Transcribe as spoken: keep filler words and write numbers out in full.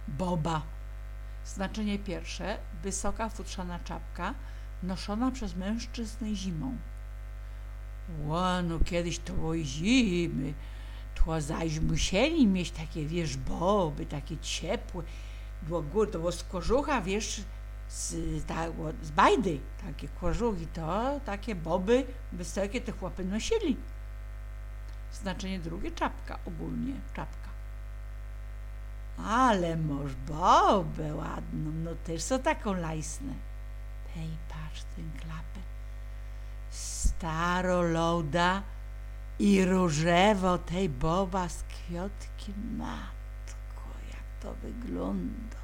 Boba. Znaczenie pierwsze. Wysoka futrzana czapka noszona przez mężczyznę zimą. Ło, no kiedyś to było zimy, to zaś musieli mieć takie, wiesz, boby, takie ciepłe. Było gór, to było z kożucha, wiesz, z, ta, z bajdy, takie kożuchy, to takie boby wysokie te chłopy nosili. Znaczenie drugie, czapka, ogólnie czapka. Ale masz bobę ładną, no też są taką lajsne. Hej, patrz ten klapę. Staroloda i różewo tej boba z kwiatkiem. Matko, jak to wygląda.